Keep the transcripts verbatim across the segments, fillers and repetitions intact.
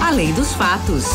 Além dos Fatos.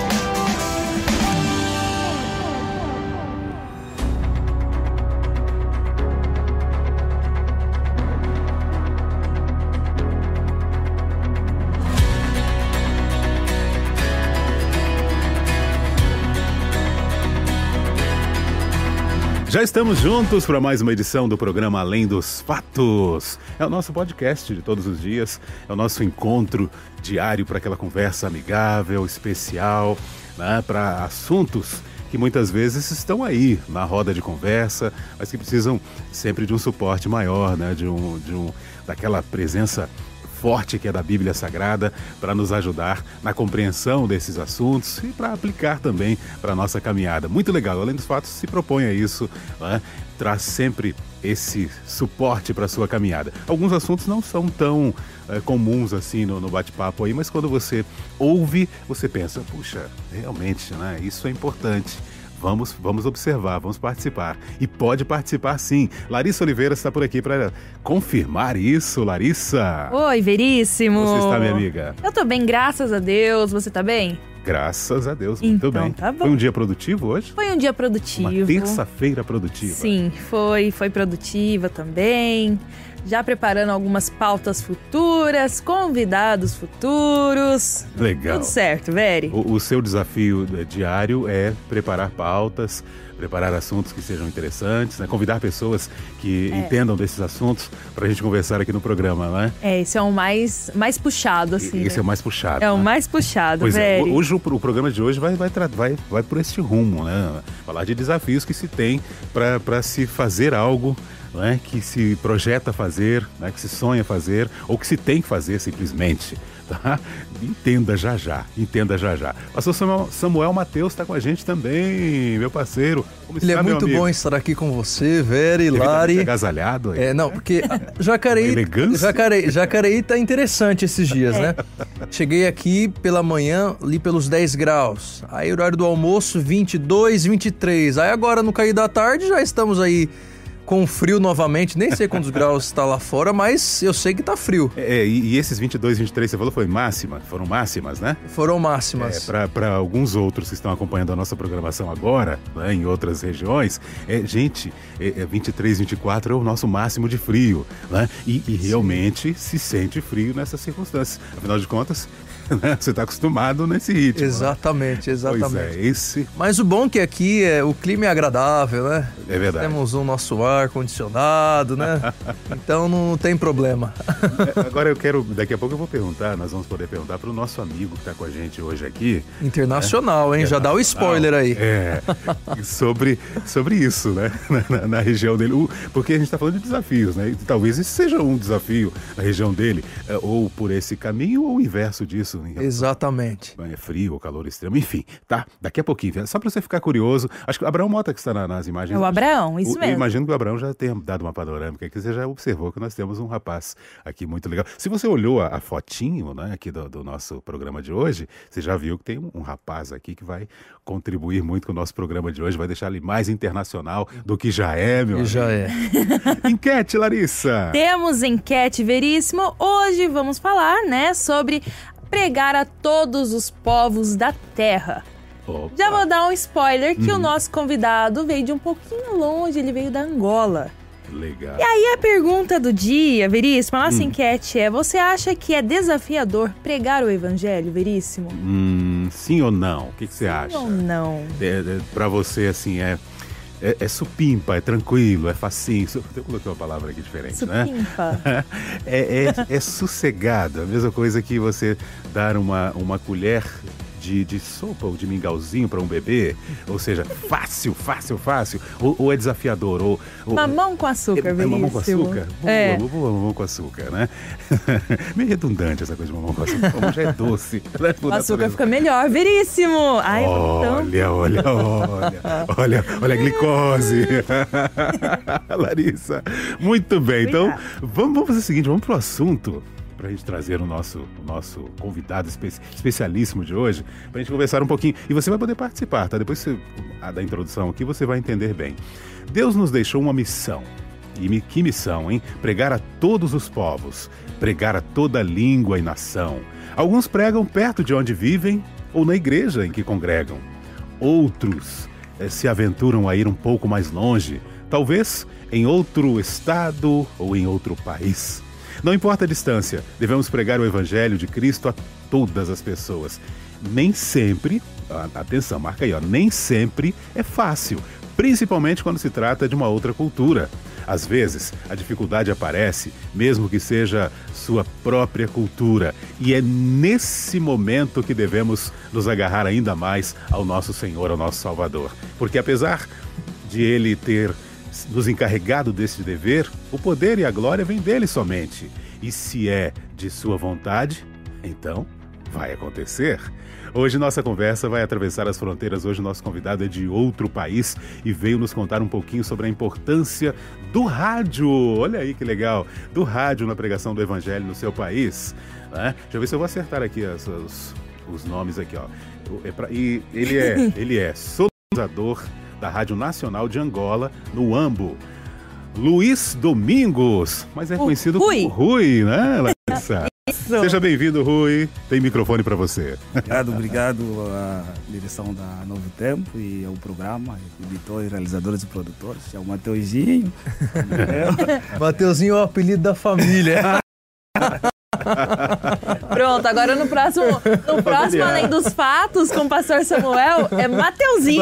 Já estamos juntos para mais uma edição do programa Além dos Fatos. É o nosso podcast de todos os dias, é o nosso encontro diário para aquela conversa amigável, especial, né, para assuntos que muitas vezes estão aí na roda de conversa, mas que precisam sempre de um suporte maior, né, de um, de um, daquela presença forte que é da Bíblia Sagrada para nos ajudar na compreensão desses assuntos e para aplicar também para a nossa caminhada. Muito legal, Além dos Fatos se propõe a isso, né? Traz sempre esse suporte para a sua caminhada. Alguns assuntos não são tão é, comuns assim no, no bate-papo aí, mas quando você ouve, você pensa, puxa, realmente, né? Isso é importante. Vamos, vamos observar, vamos participar. E pode participar sim. Larissa Oliveira está por aqui para confirmar isso. Larissa! Oi, Veríssimo! Como você está, minha amiga? Eu tô bem, graças a Deus. Você tá bem? Graças a Deus, muito então, bem. Tá bom. Foi um dia produtivo hoje? Foi um dia produtivo. Uma terça-feira produtiva. Sim, foi, foi produtiva também. Já preparando algumas pautas futuras, convidados futuros. Legal. Tudo certo, Veri. O, o seu desafio diário é preparar pautas, preparar assuntos que sejam interessantes, né? Convidar pessoas que é. entendam desses assuntos para a gente conversar aqui no programa, né? É, esse é o mais, mais puxado, assim. Esse né? é o mais puxado. É né? o mais puxado, pois Veri. É, hoje o, o programa de hoje vai, vai, vai, vai por esse rumo, né? Falar de desafios que se tem para se fazer algo, né, que se projeta fazer, né, que se sonha fazer, ou que se tem que fazer simplesmente. Tá? Entenda já já, entenda já já. Pastor Samuel, Samuel Mateus está com a gente também, meu parceiro. Como Ele está, é muito amigo? bom estar aqui com você, Veri, Lari. Agasalhado aí. É, não, porque Jacareí, elegância. Jacareí, Jacareí tá interessante esses dias, né? Cheguei aqui pela manhã, ali pelos dez graus. Aí horário do almoço, vinte e dois, vinte e três. Aí agora no cair da tarde já estamos aí com frio novamente, nem sei quantos graus está lá fora, mas eu sei que tá frio. É, e, e esses vinte e dois, vinte e três, você falou, foi máxima? Foram máximas, né? Foram máximas. É, para alguns outros que estão acompanhando a nossa programação agora, né, em outras regiões, é, gente, é, é vinte e três, vinte e quatro é o nosso máximo de frio, né? E, e realmente se sente frio nessas circunstâncias. Afinal de contas, né, você está acostumado nesse ritmo. Exatamente, né? exatamente. Pois é, esse... Mas o bom é que aqui é, o clima é agradável, né? É verdade. Temos o nosso ar-condicionado, né? Então não tem problema. É, agora eu quero, daqui a pouco eu vou perguntar, nós vamos poder perguntar para o nosso amigo que está com a gente hoje aqui. Internacional, né? hein? Já dá o spoiler aí. É, sobre, sobre isso, né? Na, na, na região dele. O, porque a gente está falando de desafios, né? E talvez esse seja um desafio na região dele, é, ou por esse caminho, ou o inverso disso. Exatamente. É frio ou calor extremo, enfim, tá? Daqui a pouquinho, só para você ficar curioso. Acho que o Abraão Mota que está na, nas imagens. É o Abraão, isso o, mesmo. Eu imagino que o Abraão já tenha dado uma panorâmica aqui, você já observou que nós temos um rapaz aqui muito legal. Se você olhou a, a fotinho, né, aqui do, do nosso programa de hoje, você já viu que tem um, um rapaz aqui que vai contribuir muito com o nosso programa de hoje, vai deixar ele mais internacional do que já é, meu amigo. Já é. Enquete, Larissa! Temos enquete, Veríssimo. Hoje vamos falar, né, sobre pregar a todos os povos da terra. Opa. Já vou dar um spoiler que Uhum. o nosso convidado veio de um pouquinho longe, ele veio da Angola. Legal. E aí a pergunta do dia, Veríssimo, a nossa Hum. enquete é: você acha que é desafiador pregar o evangelho, Veríssimo? Hum, sim ou não? O que, que você acha? Ou não? É, é, pra você, assim, é, é, é supimpa, é tranquilo, é facinho. Eu coloquei uma palavra aqui diferente, Supimpa. né? é, é, é sossegado. A mesma coisa que você dar uma, uma colher de, de sopa ou de mingauzinho para um bebê. Ou seja, fácil, fácil, fácil. Ou, ou é desafiador. Ou, ou, Mamão com açúcar, é, é Veríssimo. mamão com açúcar? Boa, É. boa, boa, mamão com açúcar, né? Meio redundante essa coisa de mamão com açúcar. O mamão já é doce. Né? O açúcar fica melhor, Veríssimo. Ai, então... Olha, olha, olha, olha, olha a glicose. Larissa, muito bem. Então, vamos, vamos fazer o seguinte, vamos pro assunto, para a gente trazer o nosso, o nosso convidado espe- especialíssimo de hoje, para a gente conversar um pouquinho. E você vai poder participar, tá? Depois você, a, da introdução aqui, você vai entender bem. Deus nos deixou uma missão. E mi- que missão, hein? Pregar a todos os povos, pregar a toda língua e nação, Alguns pregam perto de onde vivem ou na igreja em que congregam. Outros eh, se aventuram a ir um pouco mais longe, talvez em outro estado ou em outro país. Não importa a distância, devemos pregar o Evangelho de Cristo a todas as pessoas. Nem sempre, atenção, marca aí, ó, nem sempre é fácil, principalmente quando se trata de uma outra cultura. Às vezes, a dificuldade aparece, mesmo que seja sua própria cultura, e é nesse momento que devemos nos agarrar ainda mais ao nosso Senhor, ao nosso Salvador. Porque apesar de Ele ter nos encarregado desse dever, o poder e a glória vêm dele somente. E se é de sua vontade, então vai acontecer. Hoje nossa conversa vai atravessar as fronteiras. Hoje nosso convidado é de outro país e veio nos contar um pouquinho sobre a importância do rádio. Olha aí que legal, do rádio na pregação do Evangelho no seu país. Né? Deixa eu ver se eu vou acertar aqui as, os, os nomes aqui, ó. É pra, e ele é, ele é sonorizador da Rádio Nacional de Angola, no Uambo. Luiz Domingos, mas é o conhecido Rui. como Rui, né, Larissa? Isso. Seja bem-vindo, Rui. Tem microfone para você. Obrigado, obrigado à direção da Novo Tempo e ao programa, editores, realizadores e produtores. É o Mateuzinho. Mateuzinho é o apelido da família. Pronto, agora no próximo, no próximo Além dos Fatos, com o pastor Samuel, é Mateuzinho.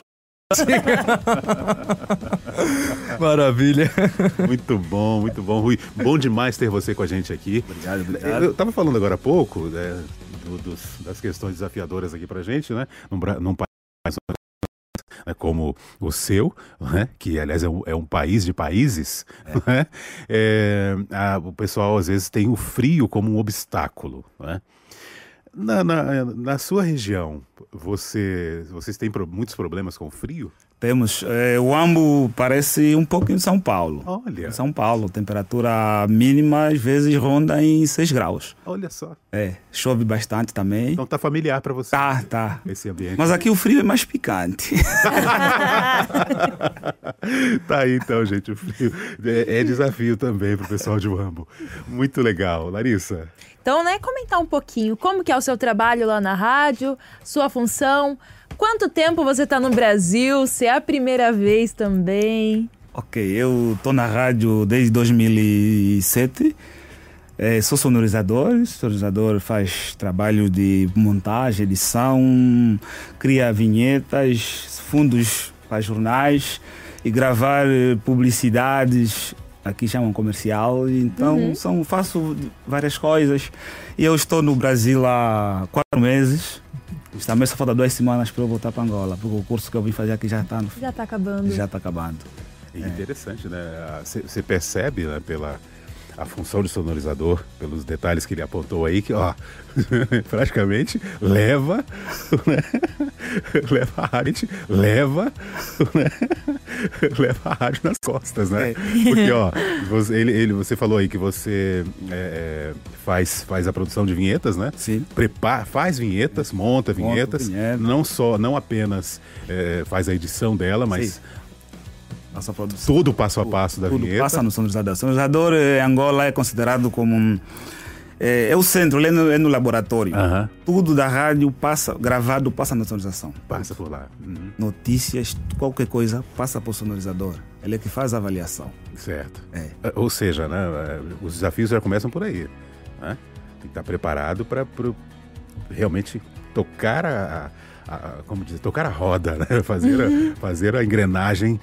Maravilha. Muito bom, muito bom, Rui. Bom demais ter você com a gente aqui. Obrigado, obrigado. Eu estava falando agora há pouco né, do, dos, das questões desafiadoras aqui pra gente, né? Num, num país né, como o seu, né, que aliás é um, é um país de países, é. Né? É, a, o pessoal às vezes tem o frio como um obstáculo, né? Na, na, na sua região, você, vocês têm pro, muitos problemas com frio? Temos. É, o Uambo parece um pouco em São Paulo. Olha. Em São Paulo, temperatura mínima às vezes ronda em seis graus. Olha só. É, chove bastante também. Então tá familiar para você. Tá, tá. Esse ambiente. Mas aqui o frio é mais picante. Tá aí então, gente, o frio. É, é desafio também pro pessoal de Uambo. Muito legal. Larissa? Então, né, comentar um pouquinho como que é o seu trabalho lá na rádio, sua função, quanto tempo você está no Brasil, se é a primeira vez também. Ok, eu estou na rádio desde dois mil e sete, é, sou sonorizador, sonorizador faz trabalho de montagem, edição, cria vinhetas, fundos para jornais e gravar publicidades. Aqui chamam comercial, então uhum. são, faço várias coisas. E eu estou no Brasil há quatro meses. Também só falta duas semanas para eu voltar para Angola, porque o curso que eu vim fazer aqui já está no... Já está acabando. Já está acabando. É interessante, né? Você percebe, né, pela a função de sonorizador, pelos detalhes que ele apontou aí, que ó, praticamente leva, né? leva a rádio, leva, né? leva a rádio nas costas, né? É. Porque ó, você, ele, ele, você falou aí que você é, faz, faz a produção de vinhetas, né? Sim. Prepara, faz vinhetas, monta vinhetas, vinheta. não só, não apenas é, faz a edição dela, mas... Sim. Nossa produção. Tudo passo a passo da tudo vinheta. Passa no sonorizador. O sonorizador em Angola é considerado como um, é, é o centro, ele é no, é no laboratório. Uh-huh. Tudo da rádio passa, gravado passa na sonorização. Passa por lá. Uhum. Notícias, qualquer coisa passa por sonorizador. Ele é que faz a avaliação. Certo. É. Ou seja, né, os desafios já começam por aí. Né? Tem que estar preparado para realmente tocar a, a, a, como dizer, tocar a roda, né? fazer, uhum. a, fazer a engrenagem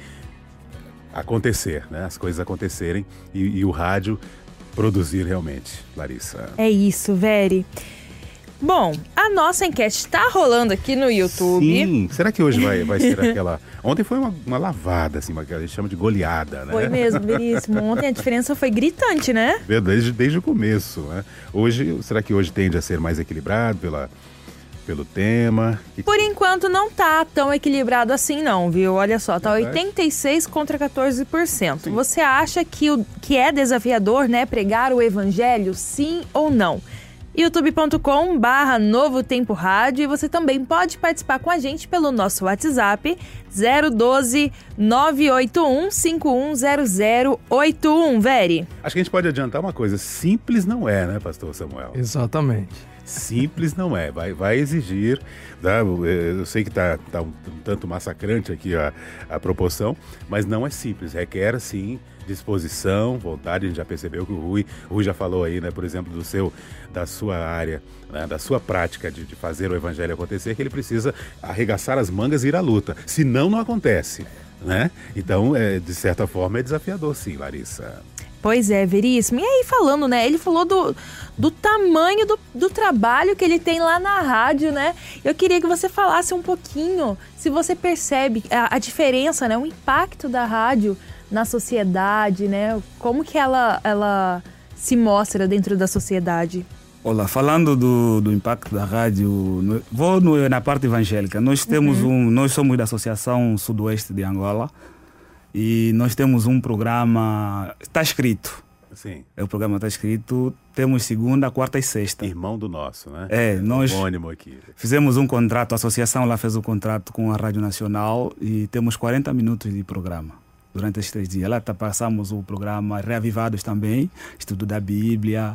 acontecer, né? As coisas acontecerem e, e o rádio produzir realmente, Larissa. É isso, Veri. Bom, a nossa enquete está rolando aqui no YouTube. Sim, será que hoje vai, vai ser aquela... Ontem foi uma, uma lavada, assim, uma que a gente chama de goleada, né? Foi mesmo, Veríssimo. Ontem a diferença foi gritante, né? Desde, desde o começo, né? Hoje, será que hoje tende a ser mais equilibrado pela... pelo tema? Que... Por enquanto não tá tão equilibrado assim não, viu? Olha só, tá oitenta e seis contra quatorze por cento. Sim. Você acha que, o, que é desafiador, né, pregar o evangelho, sim ou não? youtube ponto com barra Novo Tempo Rádio, e você também pode participar com a gente pelo nosso WhatsApp zero um dois, nove oito um, cinco um zero zero oito um, Veri. Acho que a gente pode adiantar uma coisa, simples não é, né, pastor Samuel? Exatamente. Simples não é, vai, vai exigir, tá? Eu sei que está tá um, um tanto massacrante aqui a, a proporção, mas não é simples, requer sim disposição, vontade. A gente já percebeu que o Rui, o Rui já falou aí, né, por exemplo, do seu, da sua área, né, da sua prática de, de fazer o evangelho acontecer, que ele precisa arregaçar as mangas e ir à luta, senão não acontece, né? Então, é, de certa forma, é desafiador sim, Larissa. Pois é, Veríssimo. E aí falando, né, ele falou do, do tamanho do, do trabalho que ele tem lá na rádio, né? Eu queria que você falasse um pouquinho, se você percebe a, a diferença, né, o impacto da rádio na sociedade, né? Como que ela, ela se mostra dentro da sociedade? Olá, falando do, do impacto da rádio, no, vou no, na parte evangélica. Nós temos uhum. um, nós somos da Associação Sudoeste de Angola e nós temos um programa, está escrito. Sim. É, o programa está escrito, temos segunda, quarta e sexta. Irmão do nosso, né? É, nós aqui. Fizemos um contrato, a associação lá fez o um contrato com a Rádio Nacional e temos quarenta minutos de programa durante esses três dias. Lá tá, passamos o programa Reavivados também, estudo da Bíblia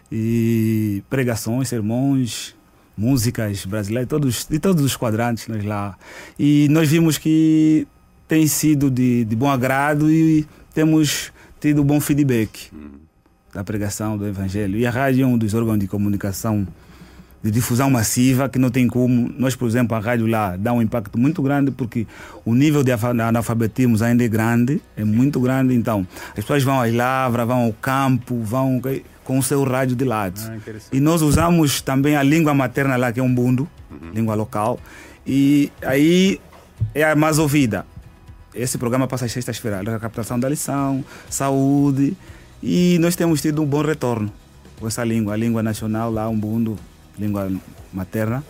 e pregações, sermões, músicas brasileiras, todos, de todos os quadrantes nós lá. E nós vimos que tem sido de, de bom agrado e temos tido bom feedback hum. da pregação do Evangelho. E a rádio é um dos órgãos de comunicação de difusão massiva que não tem como. Nós, por exemplo, a rádio lá dá um impacto muito grande porque o nível de analfabetismo ainda é grande, é muito grande. Então, as pessoas vão às lavras, vão ao campo, vão com o seu rádio de lado. Ah, e nós usamos também a língua materna lá, que é um bundo, uhum. língua local. E aí é a mais ouvida. Esse programa passa às sextas-feiras, a captação da lição, saúde, e nós temos tido um bom retorno com essa língua, a língua nacional lá, um bundo, língua materna,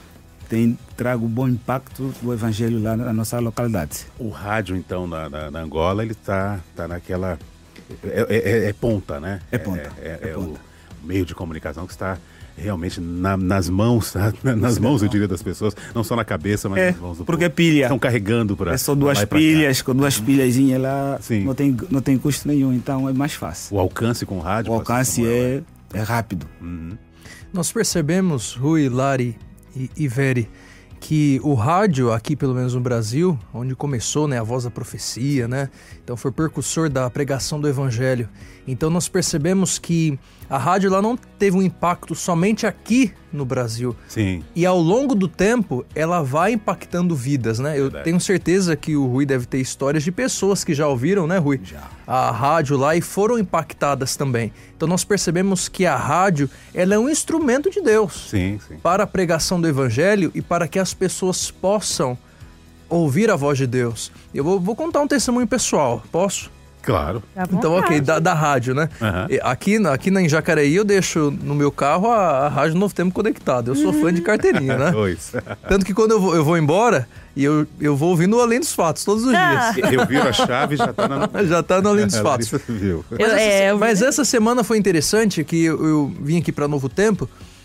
tem trago bom impacto do evangelho lá na nossa localidade. O rádio, então, na, na, na Angola, ele está tá naquela... É, é, é ponta, né? É ponta. É, é, é, é ponta. O meio de comunicação que está realmente na, nas mãos, nas mãos, eu diria, das pessoas, não só na cabeça, mas é, nas mãos do porque povo. pilha. Estão carregando para... É só duas pilhas, com duas pilhazinhas lá, Sim. não tem, não tem custo nenhum, então é mais fácil. O alcance com o rádio... O alcance é, é rápido. Uhum. Nós percebemos, Rui, Lari e, e Veri, que o rádio aqui, pelo menos no Brasil, onde começou, né, a voz da profecia, né, então foi precursor da pregação do evangelho. Então nós percebemos que a rádio lá não teve um impacto somente aqui no Brasil. Sim. E ao longo do tempo, ela vai impactando vidas, né? Eu Verdade. tenho certeza que o Rui deve ter histórias de pessoas que já ouviram, né, Rui? Já. A rádio lá e foram impactadas também. Então nós percebemos que a rádio, ela é um instrumento de Deus. Sim, sim. Para a pregação do evangelho e para que as pessoas possam ouvir a voz de Deus. Eu vou, vou contar um testemunho pessoal, posso? Claro. Então, ok, da, da rádio, né? Uhum. Aqui, aqui na, em Jacareí eu deixo no meu carro a, a Rádio Novo Tempo conectada. Eu sou fã de carteirinha, né? Pois. Tanto que quando eu vou, eu vou embora, e eu, eu vou ouvindo o Além dos Fatos todos os Ah. dias. Eu viro a chave e já está na... Já tá no Além dos É, Fatos. viu. Mas, Eu- essa, é, eu vi- mas essa semana foi interessante que eu, eu vim aqui para Novo Tempo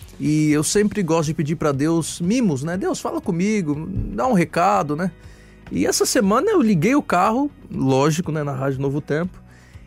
e eu sempre gosto de pedir para Deus mimos, né? Deus, fala comigo, dá um recado, né? E essa semana eu liguei o carro, lógico, né, na Rádio Novo Tempo,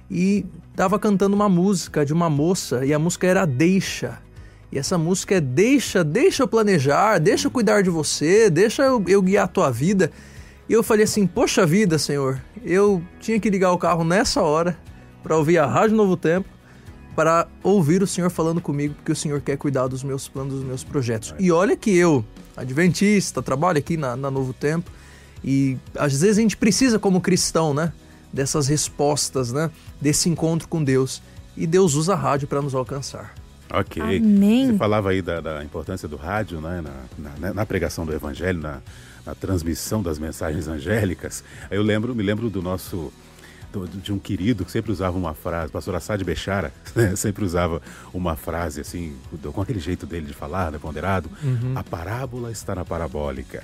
e tava cantando uma música de uma moça, e a música era Deixa. E essa música é Deixa, deixa eu planejar, deixa eu cuidar de você, deixa eu, eu guiar a tua vida. E eu falei assim, poxa vida, Senhor, eu tinha que ligar o carro nessa hora para ouvir a Rádio Novo Tempo, para ouvir o Senhor falando comigo, porque o Senhor quer cuidar dos meus planos, dos meus projetos. E olha que eu, adventista, trabalho aqui na, na Novo Tempo, e às vezes a gente precisa, como cristão, né, dessas respostas, né, desse encontro com Deus. E Deus usa a rádio para nos alcançar. Ok. Amém. Você falava aí da, da importância do rádio, né, na, na, na pregação do evangelho, na, na transmissão das mensagens angélicas. Eu lembro, me lembro do nosso... de um querido que sempre usava uma frase, pastor Assad Bechara, né? Sempre usava uma frase assim, com aquele jeito dele de falar, né, ponderado, uhum. A parábola está na parabólica.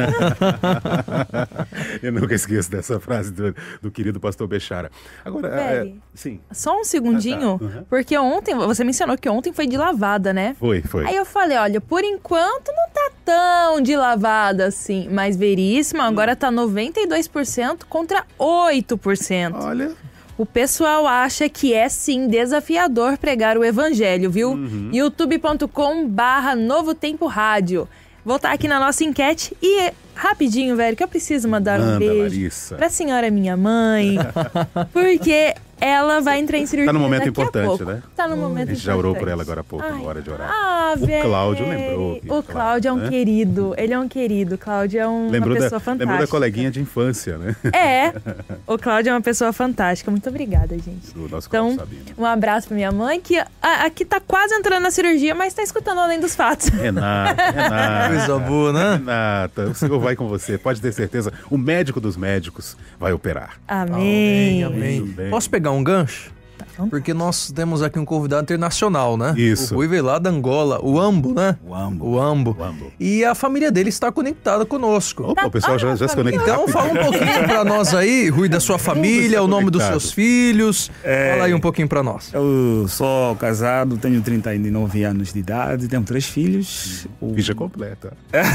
Eu nunca esqueço dessa frase do, do querido pastor Bechara. Agora, é, sim. Só um segundinho, ah, tá. uhum. porque ontem, você mencionou que ontem foi de lavada, né? Foi, foi. Aí eu falei, olha, por enquanto não tá tão de lavada assim, mas Veríssimo agora tá noventa e dois por cento contra oito por cento. Olha. O pessoal acha que é sim desafiador pregar o evangelho, viu? Uhum. youtube ponto com barra Novo Tempo Rádio. Voltar aqui na nossa enquete e rapidinho, velho, que eu preciso mandar Manda, um beijo Larissa. pra senhora minha mãe, porque ela vai entrar em cirurgia Tá no momento daqui importante, a pouco. né? Tá no momento importante. A gente já orou por ela agora há pouco, Ai. na hora de orar. Ah, o velho. Cláudio lembrou. O Cláudio é um né? querido, ele é um querido. Cláudio é um, lembrou uma da, pessoa fantástica. Lembrou da coleguinha de infância, né? É, o Cláudio é uma pessoa fantástica. Muito obrigada, gente. Do nosso então, um abraço pra minha mãe, que a, aqui tá quase entrando na cirurgia, mas tá escutando Além dos Fatos. Renata, Renata. Coisa boa, né? Renata, o Senhor vai com você, pode ter certeza. O médico dos médicos vai operar. Amém. Amém, amém. Posso pegar um gancho? Tá. Porque nós temos aqui um convidado internacional, né? Isso. O Rui veio lá da Angola, o Ambo, né? O Ambo. O Ambo. O Ambo. E a família dele está conectada conosco. Opa, o pessoal já, já se conectou. Então fala um pouquinho pra nós aí, Rui, da sua família, o nome dos seus filhos. É... Fala aí um pouquinho pra nós. Eu sou casado, tenho trinta e nove anos de idade, tenho três filhos. O... Ficha completa.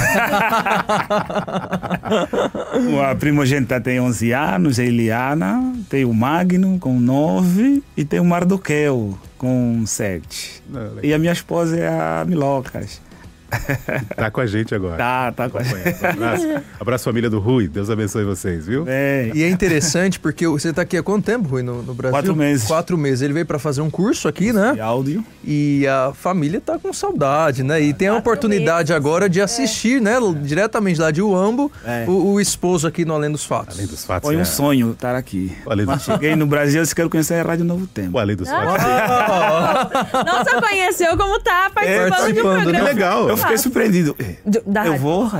A primogênita tem onze anos, a Eliana. Tem o Magno, com nove. E tem o Mardoqueu, com sete. Não, e a minha esposa é a Milocas. Tá com a gente agora. Tá, tá com a gente. Abraço. Abraço, família do Rui. Deus abençoe vocês, viu? É. E é interessante porque você tá aqui há quanto tempo, Rui, no, no Brasil? Quatro meses. Quatro meses. Ele veio para fazer um curso aqui, né? De áudio. E a família tá com saudade, né? E tem a oportunidade meses. agora de assistir, é. né? Diretamente lá de Uambo, é. o, o esposo aqui no Além dos Fatos. Além dos Fatos. Foi um é... sonho estar aqui. Além dos... Quando cheguei no Brasil, eu quero conhecer a Rádio Novo Tempo. O Além dos ah, Fatos. Não só conheceu, como tá participando, é, participando de um programa. É legal. Eu fiquei surpreendido. Da eu vou.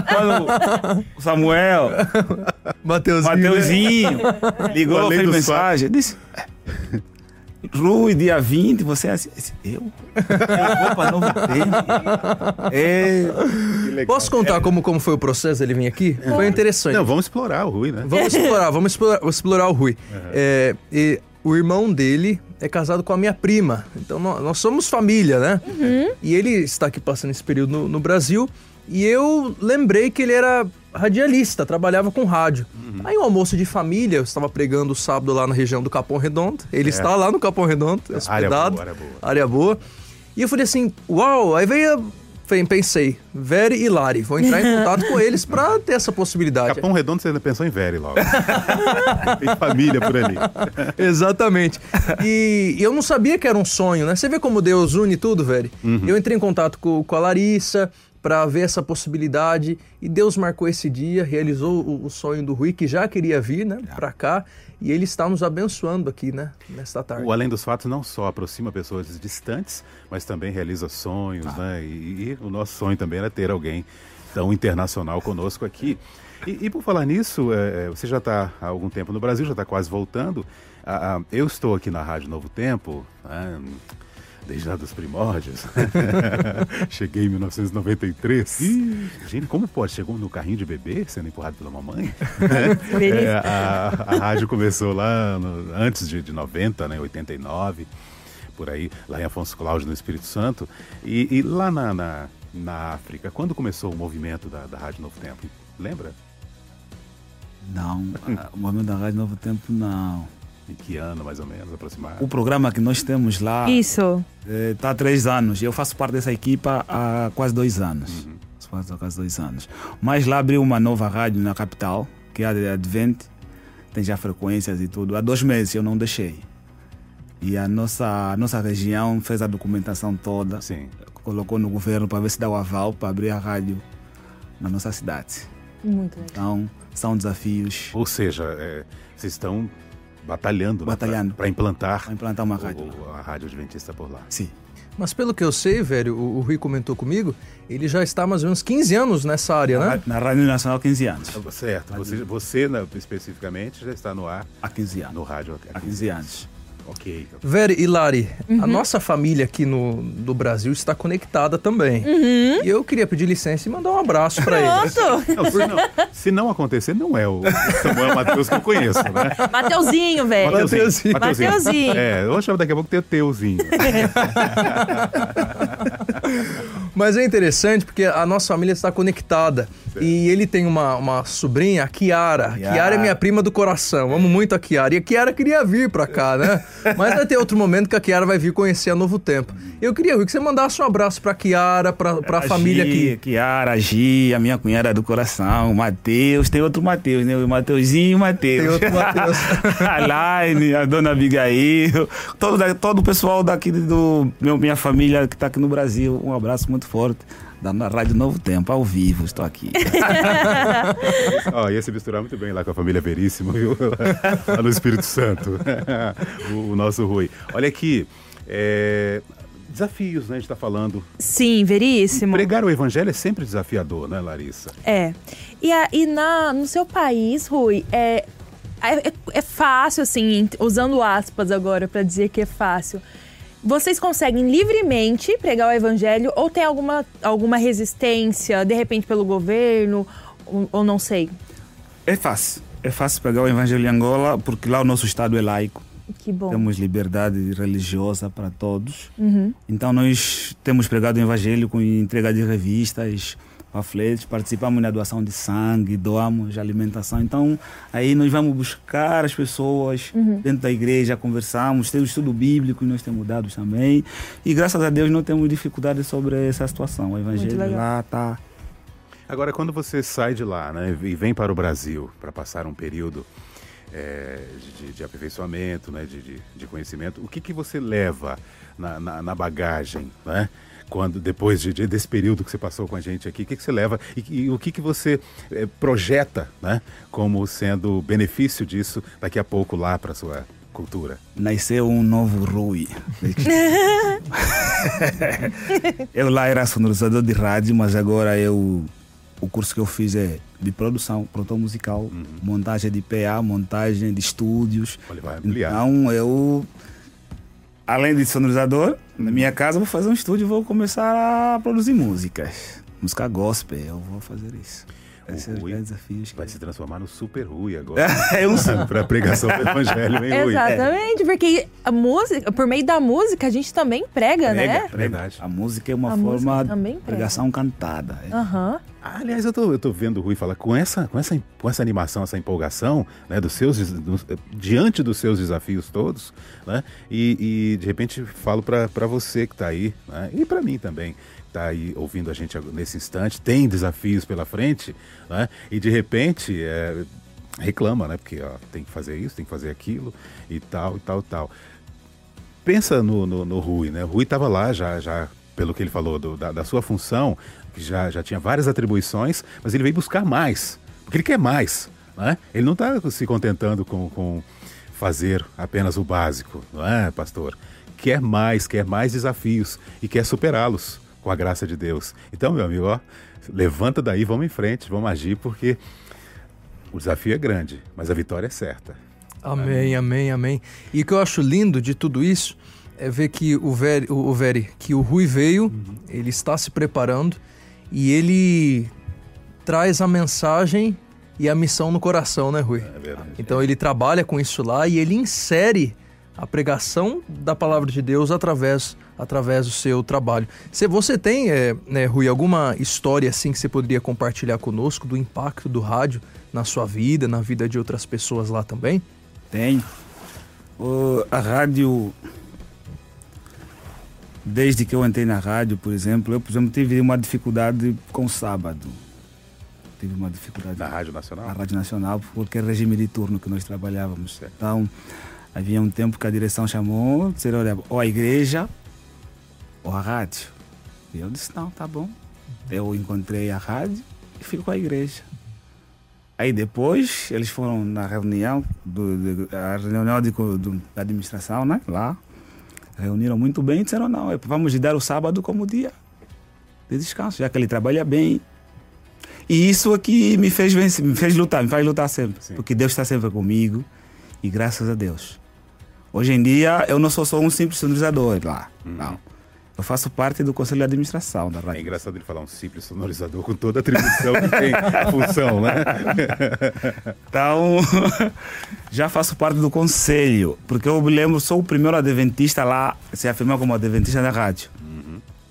O Samuel, Mateuzinho, Mateuzinho ligou, fez mensagem. Disse: Rui, dia vinte, você é assim. Eu? Eu vou para Novo Tempo. É... Posso contar como, como foi o processo dele vir aqui? É. Foi interessante. Não, vamos explorar o Rui, né? Vamos explorar, vamos explorar, vamos explorar o Rui. Uhum. É, e o irmão dele é casado com a minha prima. Então nós, nós somos família, né? Uhum. E ele está aqui passando esse período no, no Brasil. E eu lembrei que ele era radialista, trabalhava com rádio. Uhum. Aí um almoço de família, eu estava pregando sábado lá na região do Capão Redondo. Ele é. está lá no Capão Redondo, hospedado. Área boa, área boa. Área boa. E eu falei assim, uau, aí veio... Pensei, Vere e Lari, vou entrar em contato com eles pra ter essa possibilidade. Capão Redondo, você ainda pensou em Vere logo. Tem família por ali. Exatamente. E eu não sabia que era um sonho, né? Você vê como Deus une tudo, Vere? Uhum. Eu entrei em contato com, com a Larissa para ver essa possibilidade e Deus marcou esse dia, realizou o, o sonho do Rui, que já queria vir, né, para cá, e ele está nos abençoando aqui, né, nesta tarde. O Além dos Fatos não só aproxima pessoas distantes, mas também realiza sonhos, ah. né, e, e o nosso sonho também era ter alguém tão internacional conosco aqui. E, e por falar nisso, é, você já está há algum tempo no Brasil, já está quase voltando. Ah, ah, eu estou aqui na Rádio Novo Tempo, né, desde lá dos primórdios. Cheguei em mil novecentos e noventa e três. Ih, gente, como pode? Chegou no carrinho de bebê, sendo empurrado pela mamãe? é, a, a rádio começou lá no, antes de, de noventa, né, oitenta e nove, por aí, lá em Afonso Cláudio, no Espírito Santo. E, e lá na, na, na África, quando começou o movimento da, da Rádio Novo Tempo? Lembra? Não, o movimento da Rádio Novo Tempo, não. Em que ano, mais ou menos, aproximado? O programa que nós temos lá... Isso. Está há três anos. Eu faço parte dessa equipa há quase dois anos. Uhum. Faço há quase dois anos. Mas lá abriu uma nova rádio na capital, que é a de Advent. Tem já frequências e tudo. Há dois meses eu não deixei. E a nossa, a nossa região fez a documentação toda. Sim. Colocou no governo para ver se dá o aval para abrir a rádio na nossa cidade. Muito legal. Então, são desafios. Ou seja, é, vocês estão... Batalhando, Batalhando. Né, para implantar, implantar uma rádio. O, a Rádio Adventista por lá. Sim. Mas pelo que eu sei, velho, o, o Rui comentou comigo, ele já está mais ou menos quinze anos nessa área, na, né? Na Rádio Nacional, quinze anos. Certo. Você, você né, especificamente, já está no ar. Há quinze anos. No rádio há quinze anos. Ok. Vere e Lari, uhum. a nossa família aqui no, do Brasil está conectada também. Uhum. E eu queria pedir licença e mandar um abraço para eles. Não, se, não, se não acontecer, não é o Samuel Mateus que eu conheço, né? Mateuzinho, velho. Mateuzinho. Mateuzinho. É, eu vou chamar daqui a pouco ter Teuzinho. Mas é interessante porque a nossa família está conectada. Certo. E ele tem uma, uma sobrinha, a Kiara. Kiara. Kiara é minha prima do coração. Amo muito a Kiara. E a Kiara queria vir pra cá, né? Mas vai ter outro momento que a Kiara vai vir conhecer a Novo Tempo. Eu queria, Rui, que você mandasse um abraço pra Kiara, pra, pra a família Gi, aqui. Kiara, a Gi, a minha cunhada do coração, o Matheus. Tem outro Matheus, né? O Mateuzinho e o Matheus. Tem outro Matheus. A Laine, a dona Abigail. Todo, todo o pessoal daqui do meu, minha família que tá aqui no Brasil. Um abraço muito forte. Da Rádio Novo Tempo, ao vivo, estou aqui. Ó, ia se misturar muito bem lá com a família Veríssimo, viu? Lá no Espírito Santo. o, o nosso Rui. Olha aqui, é... desafios, né? A gente está falando. Sim, Veríssimo. Pregar o evangelho é sempre desafiador, né, Larissa? É. E, a, e na, no seu país, Rui, é, é, é fácil, assim, usando aspas agora para dizer que é fácil. Vocês conseguem livremente pregar o evangelho ou tem alguma, alguma resistência, de repente pelo governo, ou, ou não sei? É fácil. É fácil pregar o evangelho em Angola porque lá o nosso estado é laico. Que bom. Temos liberdade religiosa para todos. Uhum. Então nós temos pregado o evangelho com entrega de revistas, panfletos, participamos na doação de sangue, doamos alimentação. Então aí nós vamos buscar as pessoas uhum. dentro da igreja, conversamos, temos estudo bíblico e nós temos dados também. E graças a Deus não temos dificuldade sobre essa situação. O evangelho lá está. Agora, quando você sai de lá, né, e vem para o Brasil para passar um período é, de, de aperfeiçoamento, né, de, de, de conhecimento, o que, que você leva na, na, na bagagem, né? Quando, depois de, de, desse período que você passou com a gente aqui, o que, que você leva e, e o que, que você é, projeta, né, como sendo benefício disso daqui a pouco lá para a sua cultura? Nasceu um novo Rui. Eu lá era sonorizador de rádio, mas agora eu, o curso que eu fiz é de produção, produção musical, uhum. montagem de P A, montagem de estúdios. Olha, vai ampliar. Então eu... Além de sonorizador, na minha casa vou fazer um estúdio e vou começar a produzir músicas. Música gospel, eu vou fazer isso. Esse o Rui é desafios que... vai se transformar no Super Rui agora. É um para a pregação do evangelho, hein, Rui? Exatamente, é. Porque a música, por meio da música a gente também prega, prega né? É verdade. A música é uma a forma de pregação cantada. É. Uhum. Ah, aliás, eu tô, eu tô vendo o Rui falar com essa, com essa, com essa animação, essa empolgação, né, dos seus, do, diante dos seus desafios todos, né, e, e de repente falo para você que está aí, né, e para mim também, que está aí ouvindo a gente nesse instante, tem desafios pela frente, né, e de repente é, reclama, né, porque ó, tem que fazer isso, tem que fazer aquilo, e tal, e tal, tal. Pensa no, no, no Rui, né, o Rui estava lá já, já, pelo que ele falou, do, da, da sua função, que já, já tinha várias atribuições, mas ele veio buscar mais, porque ele quer mais, né? Ele não está se contentando com, com fazer apenas o básico, não é, pastor? Quer mais, quer mais desafios e quer superá-los com a graça de Deus. Então, meu amigo, ó, levanta daí, vamos em frente, vamos agir, porque o desafio é grande, mas a vitória é certa. Amém, amém, amém. E o que eu acho lindo de tudo isso é ver que o Veri, o, o Veri que o Rui veio, uhum. ele está se preparando, e ele traz a mensagem e a missão no coração, né, Rui? É verdade. Então ele trabalha com isso lá e ele insere a pregação da palavra de Deus através, através do seu trabalho. Se você tem, é, né, Rui, alguma história assim que você poderia compartilhar conosco do impacto do rádio na sua vida, na vida de outras pessoas lá também? Tem. O, a rádio... Desde que eu entrei na rádio, por exemplo, eu, por exemplo, tive uma dificuldade com o sábado. Tive uma dificuldade... Na Rádio Nacional? Na Rádio Nacional, porque é regime de turno que nós trabalhávamos. Então, havia um tempo que a direção chamou, disse, olha, ou a igreja ou a rádio. E eu disse, não, tá bom. Eu encontrei a rádio e fico com a igreja. Aí depois, eles foram na reunião, do, do, a reunião de, do, da administração, né, lá. Reuniram muito bem e disseram, não, vamos lhe dar o sábado como dia de descanso, já que ele trabalha bem. E isso aqui me fez vencer, me fez lutar, me faz lutar sempre. Sim. Porque Deus está sempre comigo e graças a Deus. Hoje em dia, eu não sou só um simples sonorizador lá, uhum. não. Eu faço parte do conselho de administração da rádio. É engraçado ele falar um simples sonorizador com toda a atribuição que tem a função, né? Então, já faço parte do conselho, porque eu me lembro, sou o primeiro adventista lá, se afirmar como adventista da rádio. Uhum.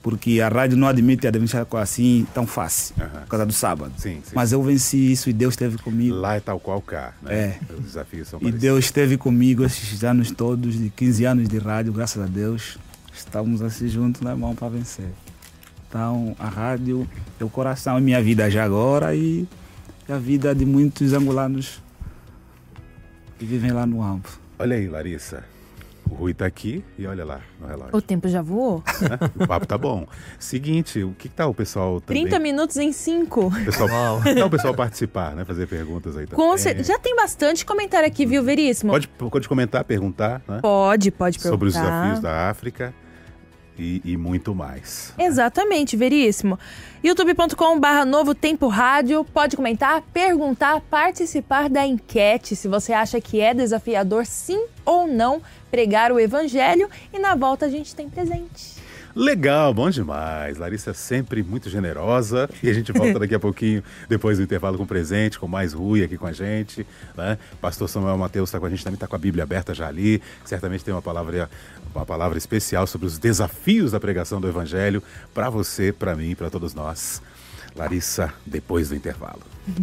porque a rádio não admite administrar assim tão fácil, Aham. por causa do sábado. Sim, sim. Mas eu venci isso e Deus esteve comigo. Lá é tal qual cá, né? É. Os desafios são E parecidos. Deus esteve comigo esses anos todos, de quinze anos de rádio, graças a Deus. Estamos assim juntos na mão para vencer. Então, a rádio é o coração, é minha vida já agora e a vida de muitos angolanos que vivem lá no Ampo. Olha aí, Larissa. O Rui tá aqui e olha lá no relógio. O tempo já voou? Né? O papo tá bom. Seguinte, o que, que tá o pessoal também... trinta minutos em cinco. O pessoal, Uau. tá o pessoal participar, né? Fazer perguntas aí também. Com cer- Já tem bastante comentário aqui, viu, Veríssimo? Pode, pode comentar, perguntar, né? Pode, pode perguntar. Sobre os desafios da África e, e muito mais. Exatamente, Veríssimo. youtube ponto com barra Novo Tempo Rádio. Pode comentar, perguntar, participar da enquete se você acha que é desafiador sim ou não pregar o evangelho. E na volta a gente tem presente. Legal, bom demais. Larissa é sempre muito generosa. E a gente volta daqui a pouquinho, depois do intervalo, com presente, com mais Rui aqui com a gente, né? Pastor Samuel Mateus está com a gente, também está com a Bíblia aberta já ali. Certamente tem uma palavra, uma palavra especial sobre os desafios da pregação do Evangelho para você, para mim, para todos nós. Larissa, depois do intervalo.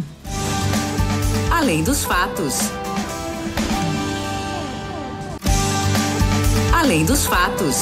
Além dos fatos. Além dos fatos.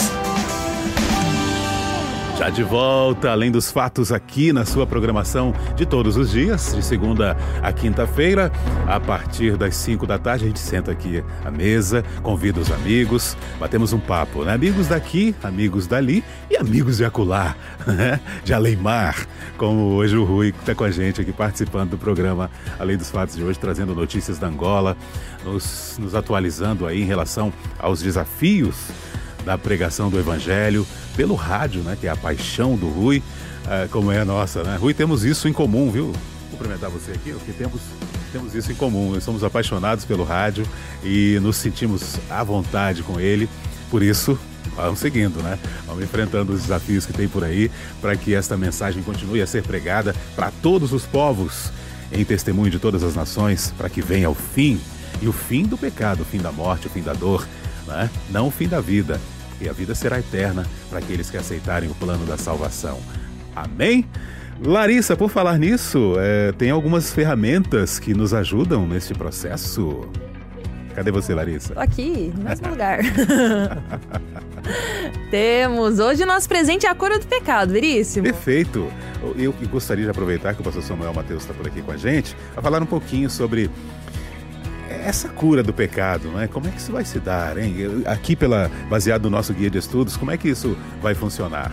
Já de volta, além dos fatos, aqui na sua programação de todos os dias, de segunda a quinta-feira, a partir das cinco da tarde, a gente senta aqui à mesa, convida os amigos, batemos um papo, né? Amigos daqui, amigos dali e amigos de acolá, né? De além-mar, como hoje o Rui que está com a gente aqui participando do programa Além dos Fatos de hoje, trazendo notícias da Angola, nos, nos atualizando aí em relação aos desafios da pregação do Evangelho pelo rádio, né, que é a paixão do Rui, uh, como é a nossa, né? Rui, temos isso em comum, viu? Vou cumprimentar você aqui, porque temos, temos isso em comum. Nós somos apaixonados pelo rádio e nos sentimos à vontade com ele. Por isso, vamos seguindo, né? Vamos enfrentando os desafios que tem por aí para que esta mensagem continue a ser pregada para todos os povos, em testemunho de todas as nações, para que venha o fim, e o fim do pecado, o fim da morte, o fim da dor, né? Não o fim da vida, e a vida será eterna para aqueles que aceitarem o plano da salvação. Amém? Larissa, por falar nisso, é, tem algumas ferramentas que nos ajudam nesse processo. Cadê você, Larissa? Tô aqui, no mesmo lugar. Temos. Hoje o nosso presente é a cura do pecado, Veríssimo. Perfeito. Eu gostaria de aproveitar que o pastor Samuel Mateus está por aqui com a gente para falar um pouquinho sobre essa cura do pecado, né? Como é que isso vai se dar, hein? Aqui, pela, baseado no nosso guia de estudos, como é que isso vai funcionar?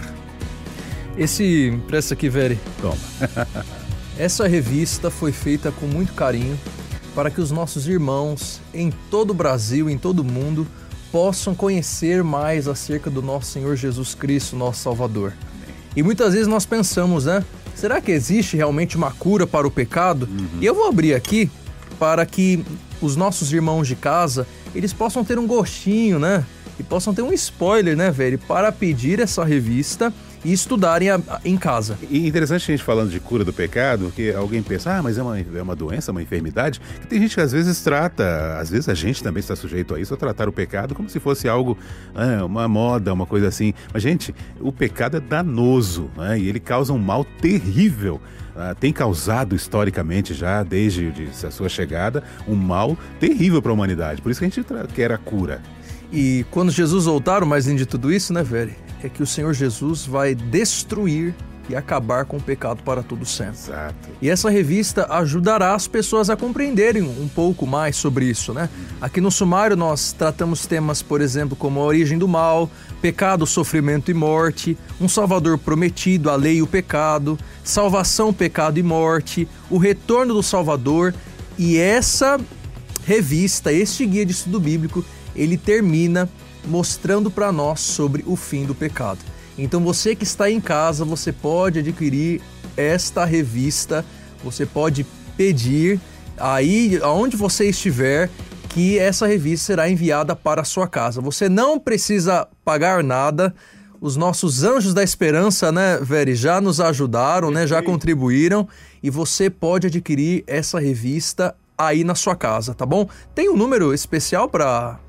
Esse, presta aqui, Veri. Toma. Essa revista foi feita com muito carinho para que os nossos irmãos em todo o Brasil, em todo o mundo, possam conhecer mais acerca do nosso Senhor Jesus Cristo, nosso Salvador. E muitas vezes nós pensamos, né? Será que existe realmente uma cura para o pecado? Uhum. E eu vou abrir aqui para que os nossos irmãos de casa, eles possam ter um gostinho, né? E possam ter um spoiler, né, velho? Para pedir essa revista e estudarem a, a, em casa. E interessante a gente falando de cura do pecado, que alguém pensa, ah, mas é uma, é uma doença, uma enfermidade, que tem gente que às vezes trata, às vezes a gente também está sujeito a isso, a tratar o pecado como se fosse algo, ah, uma moda, uma coisa assim. Mas, gente, o pecado é danoso, né? E ele causa um mal terrível. Uh, tem causado historicamente já, desde de, a sua chegada, um mal terrível para a humanidade. Por isso que a gente quer a cura. E quando Jesus voltar, o mais lindo de tudo isso, né, velho? É que o Senhor Jesus vai destruir e acabar com o pecado para todo sempre. Exato. E essa revista ajudará as pessoas a compreenderem um pouco mais sobre isso, né? Aqui no sumário nós tratamos temas, por exemplo, como a origem do mal, pecado, sofrimento e morte, um Salvador prometido, a lei e o pecado, salvação, pecado e morte, o retorno do Salvador. E essa revista, este guia de estudo bíblico, ele termina mostrando para nós sobre o fim do pecado. Então você que está em casa, você pode adquirir esta revista, você pode pedir aí, aonde você estiver, que essa revista será enviada para a sua casa. Você não precisa pagar nada. Os nossos anjos da esperança, né, Veri, já nos ajudaram, né, já contribuíram, e você pode adquirir essa revista aí na sua casa, tá bom? Tem um número especial para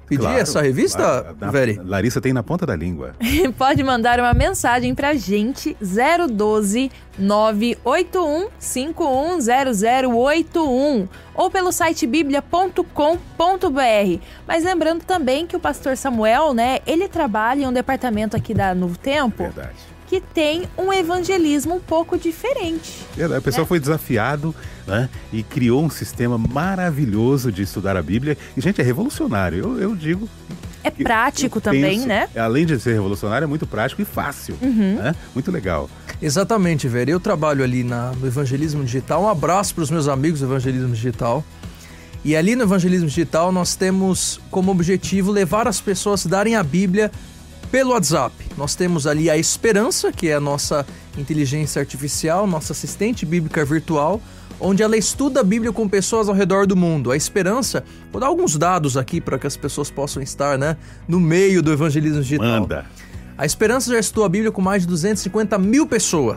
pedir Claro. essa revista, A- a- Veri? Larissa tem na ponta da língua. Pode mandar uma mensagem pra gente, zero um dois, nove oito um, cinco um zero zero oito um, ou pelo site bíblia ponto com ponto b r. Mas lembrando também que o pastor Samuel, né, ele trabalha em um departamento aqui da Novo Tempo, Verdade. que tem um evangelismo um pouco diferente. Verdade. O pessoal foi desafiado, né, e criou um sistema maravilhoso de estudar a Bíblia. E, gente, é revolucionário. Eu, eu digo... É que prático eu também, penso, né? Além de ser revolucionário, é muito prático e fácil. Né? Muito legal. Exatamente, Veri. Eu trabalho ali na, no Evangelismo Digital. Um abraço para os meus amigos do Evangelismo Digital. E ali no Evangelismo Digital nós temos como objetivo levar as pessoas a darem a Bíblia pelo WhatsApp. Nós temos ali a Esperança, que é a nossa inteligência artificial, nossa assistente bíblica virtual, onde ela estuda a Bíblia com pessoas ao redor do mundo. A Esperança, vou dar alguns dados aqui para que as pessoas possam estar, né, no meio do Evangelismo Digital. Manda. A Esperança já estudou a Bíblia com mais de duzentas e cinquenta mil pessoas.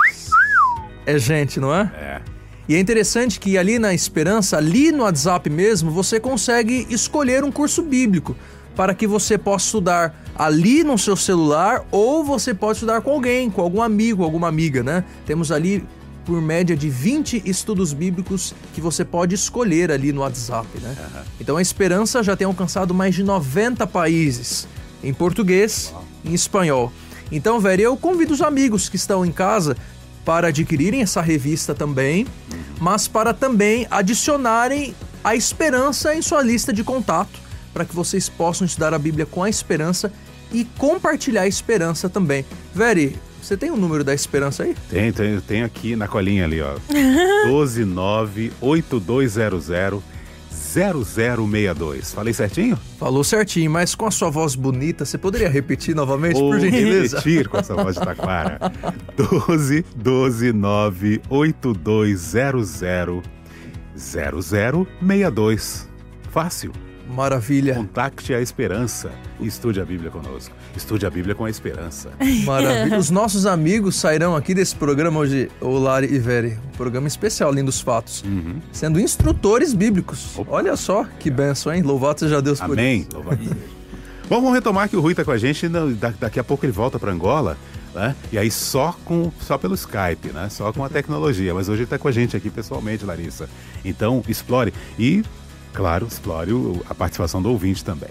É gente, não é? É. E é interessante que ali na Esperança, ali no WhatsApp mesmo, você consegue escolher um curso bíblico para que você possa estudar ali no seu celular, ou você pode estudar com alguém, com algum amigo, alguma amiga, né? Temos ali por média de vinte estudos bíblicos que você pode escolher ali no WhatsApp, né? Uhum. Então a Esperança já tem alcançado mais de noventa países, em português e em espanhol. Então, velho, eu convido os amigos que estão em casa para adquirirem essa revista também, mas para também adicionarem a Esperança em sua lista de contato, para que vocês possam estudar a Bíblia com a Esperança e compartilhar a Esperança também. Veri, você tem o número da Esperança aí? Tem, tem, tem aqui na colinha ali, ó. doze nove oito dois zero zero zero zero seis dois. Falei certinho? Falou certinho, mas com a sua voz bonita, você poderia repetir novamente, Ou por gentileza? repetir com essa voz de taquara. doze doze nove oito dois zero zero zero zero seis dois. Fácil. Maravilha. Contacte a Esperança e estude a Bíblia conosco. Estude a Bíblia com a Esperança. Maravilha. Os nossos amigos sairão aqui desse programa hoje, o Lari e Veri, um programa especial, Lindos Fatos, Uhum. sendo instrutores bíblicos. Opa. Olha só que benção, hein? Louvado seja Deus por Amém. isso. Louvado seja. Bom, vamos retomar que o Rui está com a gente. Daqui a pouco ele volta para Angola, né? E aí só, com, só pelo Skype, né? Só com a tecnologia. Mas hoje ele está com a gente aqui pessoalmente, Larissa. Então, explore. E, claro, explore o, a participação do ouvinte também.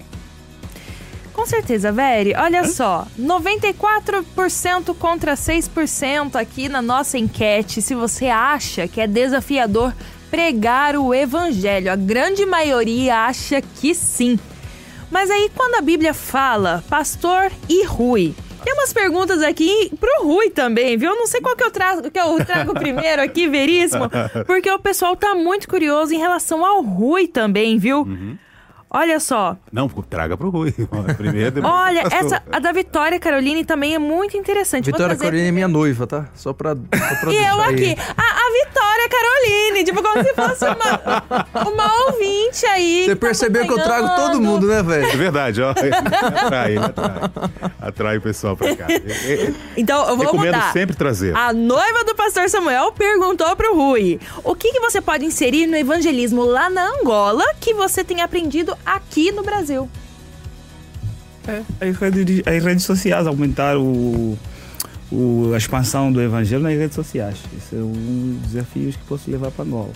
Com certeza, Veri. Olha só, noventa e quatro por cento contra seis por cento aqui na nossa enquete. Se você acha que é desafiador pregar o evangelho, a grande maioria acha que sim. Mas aí, quando a Bíblia fala pastor e Rui, tem umas perguntas aqui pro Rui também, viu? Eu não sei qual que eu trago, que eu trago primeiro aqui, Veríssimo, porque o pessoal tá muito curioso em relação ao Rui também, viu? Uhum. Olha só. Não, traga pro Rui. Primeiro, depois Olha, passou. essa, a da Vitória Caroline também é muito interessante. Vou Vitória trazer Caroline é minha primeiro. noiva, tá? Só pra, só pra E deixar eu aqui, aí. a, a Vitória Caroline, tipo como se fosse uma, uma ouvinte aí. Você que tá percebeu que eu trago todo mundo, né, É velho? verdade, ó. Ele atrai, ele atrai. Atrai o pessoal pra cá. Então, eu vou Recomendo mudar. sempre trazer. A noiva do pastor Samuel perguntou pro Rui: o que, que você pode inserir no evangelismo lá na Angola que você tem aprendido aqui no Brasil? É, as redes, as redes sociais, aumentar o, o, a expansão do evangelho nas redes sociais. Esse é um dos desafios que posso levar para Angola.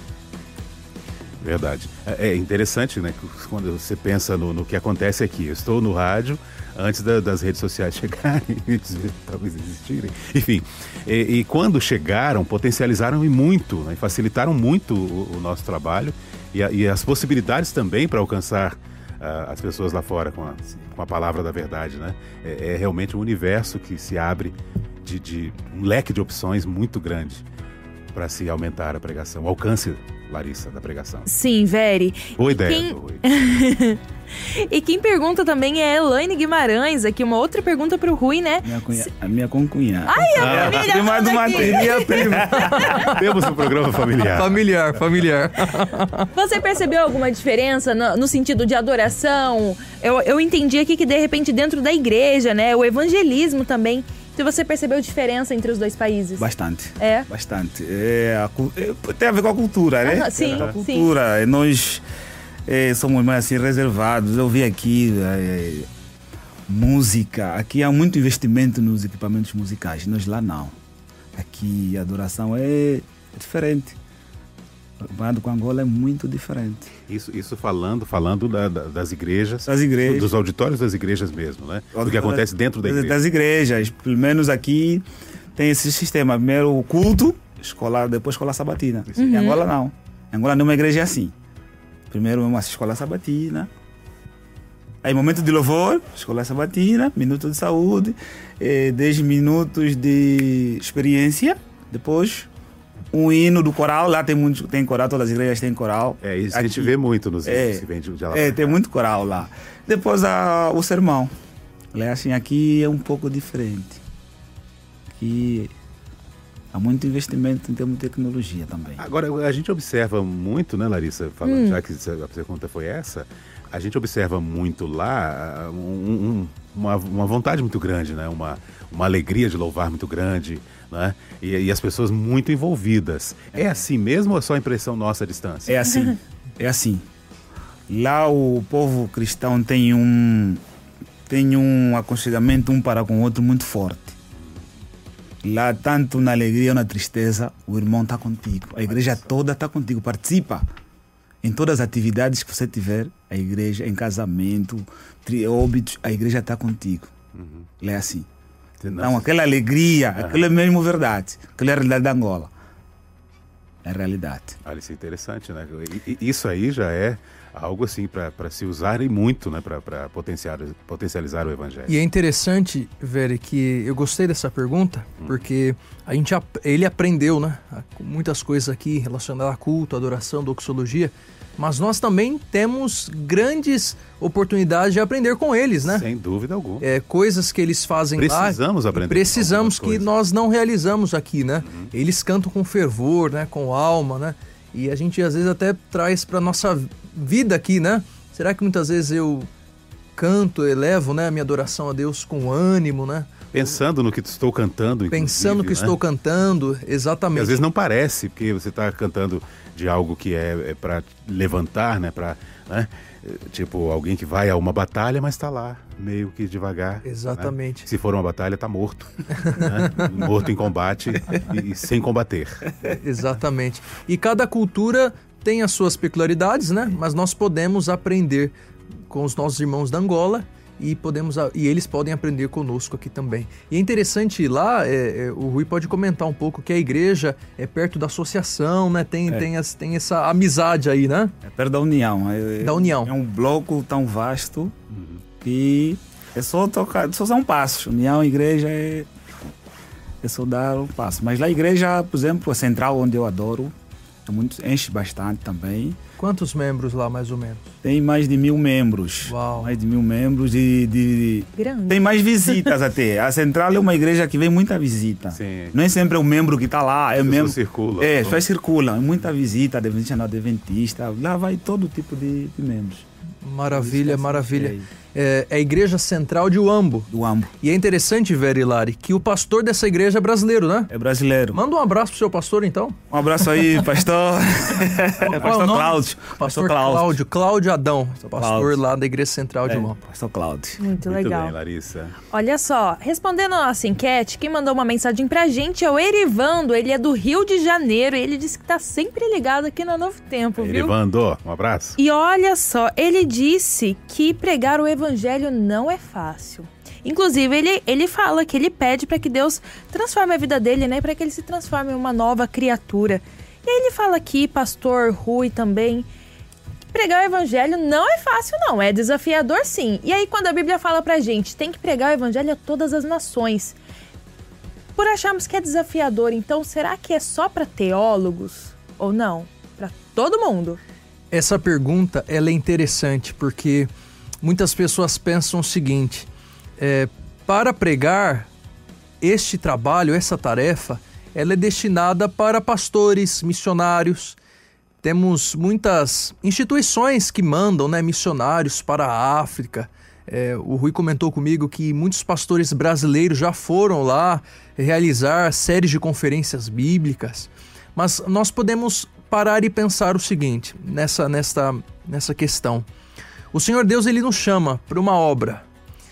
Verdade. É é interessante, né? que Quando você pensa no, no que acontece aqui. Eu estou no rádio antes da, das redes sociais chegarem, antes de talvez existirem. Enfim, e, e quando chegaram, potencializaram e muito, né, facilitaram muito o, o nosso trabalho e, a, e as possibilidades também para alcançar uh, as pessoas lá fora com a, com a palavra da verdade, né? É, é realmente um universo que se abre de, de um leque de opções muito grande para se aumentar a pregação, o alcance, Larissa, da pregação. Sim, Veri. Boa ideia, Quem... Rui. E quem pergunta também é a Elaine Guimarães, aqui uma outra pergunta pro Rui, né? Minha cunha, a minha concunhada. Ai, a É, família prima toda do aqui. Matheus. Minha prima. Temos um programa familiar. Familiar, familiar. Você percebeu alguma diferença no, no sentido de adoração? Eu, eu entendi aqui que, de repente, dentro da igreja, né? O evangelismo também. Se você percebeu diferença entre os dois países? Bastante. É? Bastante. É, a cu- é, tem a ver com a cultura, né? Aham, sim, Tem a ver com a sim. cultura. E nós é, somos mais assim reservados. Eu vi aqui é, música, aqui há muito investimento nos equipamentos musicais, nós lá não. Aqui a adoração é, é diferente. Comparado com Angola é muito diferente. Isso, isso falando, falando da, da, das igrejas, das igrejas, dos auditórios das igrejas mesmo, né? Do que acontece dentro da igreja. Das igrejas, pelo menos aqui tem esse sistema. Primeiro o culto escolar, depois escola sabatina. Uhum. Em Angola não. Em Angola nenhuma igreja é assim. Primeiro uma escola sabatina. Aí momento de louvor, escola sabatina, minuto de saúde, eh, dez minutos de experiência, depois um hino do coral. Lá tem muito, tem coral, todas as igrejas têm coral. É isso que aqui, a gente vê muito nos é, vídeos que vem de, de lá. É, tem muito coral lá. Depois a, o sermão. É assim, aqui é um pouco diferente. Aqui há muito investimento em termos de tecnologia também. Agora, a gente observa muito, né, Larissa, falando, hum. já que a pergunta foi essa, a gente observa muito lá um, um, uma, uma vontade muito grande, né? uma, uma alegria de louvar muito grande, né? e, e as pessoas muito envolvidas. É assim mesmo ou é só impressão nossa à distância? É assim, é assim. Lá o povo cristão tem um, tem um aconselhamento um para com o outro muito forte. Lá, tanto na alegria ou na tristeza, o irmão está contigo. A igreja toda está contigo. Participa em todas as atividades que você tiver. A igreja, em casamento, óbitos, a igreja está contigo. Uhum. É assim. Então, aquela alegria, uhum. aquela é mesmo verdade. Aquela é a realidade da Angola. É a realidade. Olha, isso é interessante, né? E, e isso aí já é algo assim para se usar e muito, né? Para potencializar, potencializar o evangelho. E é interessante, Veri, que eu gostei dessa pergunta, hum. porque a gente, ele aprendeu, né? Muitas coisas aqui relacionadas a culto, adoração, doxologia, mas nós também temos grandes oportunidades de aprender com eles, né? Sem dúvida alguma. É, coisas que eles fazem precisamos lá. Precisamos aprender. Precisamos que coisas. Nós não realizamos aqui, né? Uhum. Eles cantam com fervor, né? Com alma, né? E a gente às vezes até traz para nossa vida aqui, né? Será que muitas vezes eu canto, elevo, né, a minha adoração a Deus com ânimo, né? Pensando no que estou cantando, Pensando no que né? estou cantando, exatamente. E às vezes não parece, porque você está cantando de algo que é, é para levantar, né? Para, né? Tipo, alguém que vai a uma batalha, mas está lá, meio que devagar. Exatamente. Né? Se for uma batalha, está morto. Né? Morto em combate e, e sem combater. Exatamente. E cada cultura tem as suas peculiaridades, né? Mas nós podemos aprender com os nossos irmãos da Angola e, podemos, e eles podem aprender conosco aqui também. E é interessante lá, é, é, o Rui pode comentar um pouco que a igreja é perto da associação, né? Tem, é. tem, as, tem essa amizade aí, né? É perto da União. É, da União. É um bloco tão vasto uhum. que é só tocar, só são passos. União, igreja é, é só dar um passo. Mas lá a igreja, por exemplo, a central onde eu adoro, é muito, enche bastante também. Quantos membros lá, mais ou menos? Tem mais de mil membros. Uau. Mais de mil membros e de... Grande. Tem mais visitas até. A Central é uma igreja que vem muita visita. Sim. Não é sempre o membro que está lá. É as membro... circulam. É, as pessoas circulam. Muita visita, adventista, adventista. Lá vai todo tipo de, de membros. Maravilha, maravilha. É, é a Igreja Central de Uambo. Do Uambo. E é interessante, Veri Lari, que o pastor dessa igreja é brasileiro, né? É brasileiro. Manda um abraço pro seu pastor, então. Um abraço aí, pastor. Qual pastor é o nome? Cláudio. Pastor, pastor Cláudio. Cláudio. Cláudio Adão, pastor Cláudio. lá da Igreja Central de é, Uambo. Pastor Cláudio. Muito, Muito legal. bem, Larissa. Olha só, respondendo a nossa enquete, quem mandou uma mensagem pra gente é o Erivando. Ele é do Rio de Janeiro e ele disse que tá sempre ligado aqui no Novo Tempo, viu? Erivando, um abraço. E olha só, ele disse que pregar o evangelho não é fácil. Inclusive, ele, ele fala que ele pede para que Deus transforme a vida dele, né? Para que ele se transforme em uma nova criatura. E aí ele fala aqui, pastor Rui também, que pregar o evangelho não é fácil não, é desafiador sim. E aí quando a Bíblia fala pra gente, tem que pregar o evangelho a todas as nações. Por acharmos que é desafiador, então será que é só para teólogos ou não? Para todo mundo? Essa pergunta ela é interessante porque muitas pessoas pensam o seguinte, é, para pregar, este trabalho, essa tarefa, ela é destinada para pastores, missionários. Temos muitas instituições que mandam, né, missionários para a África. É, o Rui comentou comigo que muitos pastores brasileiros já foram lá realizar séries de conferências bíblicas. Mas nós podemos parar e pensar o seguinte, nessa, nessa, nessa questão. O Senhor Deus, Ele nos chama para uma obra.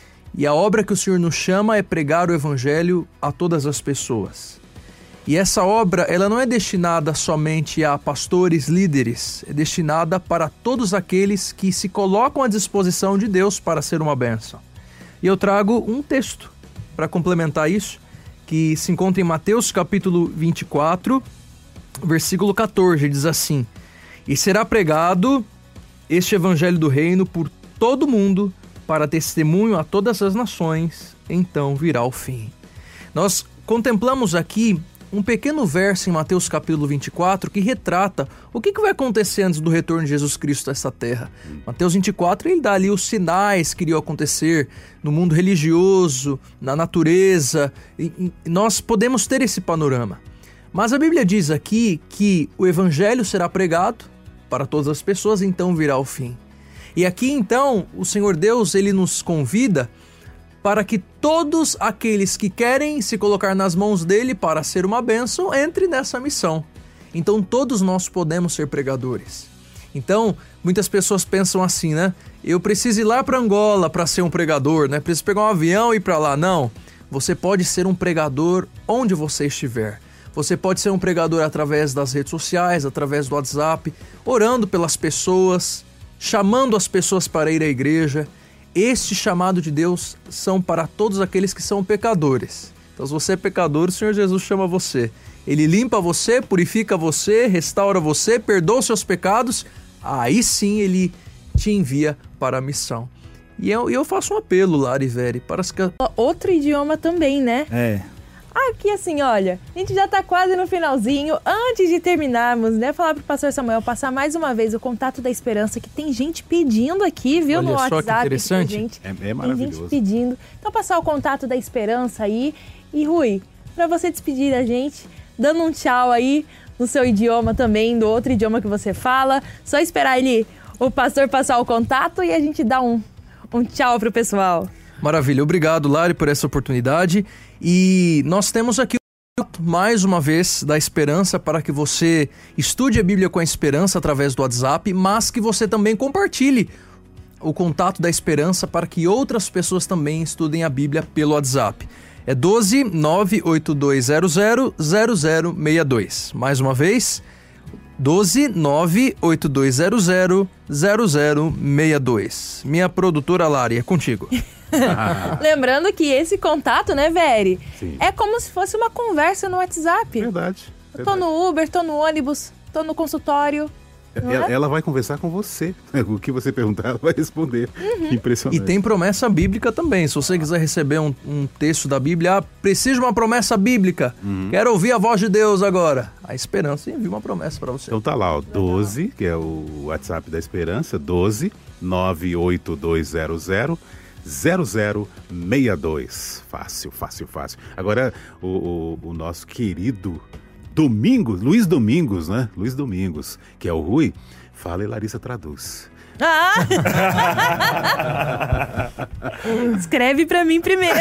E a obra que o Senhor nos chama é pregar o Evangelho a todas as pessoas. E essa obra, ela não é destinada somente a pastores, líderes, é destinada para todos aqueles que se colocam à disposição de Deus para ser uma bênção. E eu trago um texto para complementar isso, que se encontra em Mateus capítulo vinte e quatro, versículo catorze, diz assim: E será pregado este Evangelho do Reino por todo mundo, para testemunho a todas as nações, então virá o fim. Nós contemplamos aqui um pequeno verso em Mateus capítulo vinte e quatro que retrata o que, que vai acontecer antes do retorno de Jesus Cristo a essa terra. Mateus vinte e quatro, ele dá ali os sinais que iriam acontecer no mundo religioso, na natureza, e, e nós podemos ter esse panorama. Mas a Bíblia diz aqui que o Evangelho será pregado para todas as pessoas, então virá o fim. E aqui então o Senhor Deus, ele nos convida para que todos aqueles que querem se colocar nas mãos dele para ser uma bênção, entre nessa missão. Então todos nós podemos ser pregadores. Então muitas pessoas pensam assim, né? Eu preciso ir lá para Angola para ser um pregador, né? Preciso pegar um avião e ir para lá. Não, você pode ser um pregador onde você estiver. Você pode ser um pregador através das redes sociais, através do WhatsApp, orando pelas pessoas, chamando as pessoas para ir à igreja. Este chamado de Deus são para todos aqueles que são pecadores. Então, se você é pecador, o Senhor Jesus chama você. Ele limpa você, purifica você, restaura você, perdoa os seus pecados. Aí sim Ele te envia para a missão. E eu, eu faço um apelo, Lari Veri, para as... Outro idioma também, né? É. Aqui assim, olha, a gente já tá quase no finalzinho. Antes de terminarmos, né, falar pro pastor Samuel passar mais uma vez o contato da esperança, que tem gente pedindo aqui, viu, olha no só WhatsApp. Que interessante. Gente, é, é maravilhoso. Tem gente pedindo. Então passar o contato da esperança aí. E Rui, pra você despedir da gente, dando um tchau aí no seu idioma também, do outro idioma que você fala. Só esperar ele, o pastor passar o contato e a gente dá um, um tchau pro pessoal. Maravilha, obrigado, Lari, por essa oportunidade. E nós temos aqui mais uma vez da esperança para que você estude a Bíblia com a esperança através do WhatsApp, mas que você também compartilhe o contato da esperança para que outras pessoas também estudem a Bíblia pelo WhatsApp. É doze nove oito dois zero zero zero zero seis dois. Mais uma vez, doze nove oito dois zero zero zero zero seis dois. Minha produtora Lari, é contigo. Lembrando que esse contato, né, Veri? Sim. É como se fosse uma conversa no WhatsApp. Verdade. Eu tô no Uber, tô no ônibus, tô no consultório. Ela, é? ela vai conversar com você. O que você perguntar, ela vai responder. Uhum. Impressionante. E tem promessa bíblica também. Se você quiser receber um, um texto da Bíblia, ah, preciso de uma promessa bíblica. Uhum. Quero ouvir a voz de Deus agora. A Esperança envia uma promessa para você. Então tá lá, ó, doze, que é o WhatsApp da Esperança, doze nove oito dois zero zero zero zero seis dois. Fácil, fácil, fácil. Agora, o, o, o nosso querido Domingos, Luiz Domingos, né? Luiz Domingos, que é o Rui, fala e Larissa traduz. Ah! Escreve pra mim primeiro.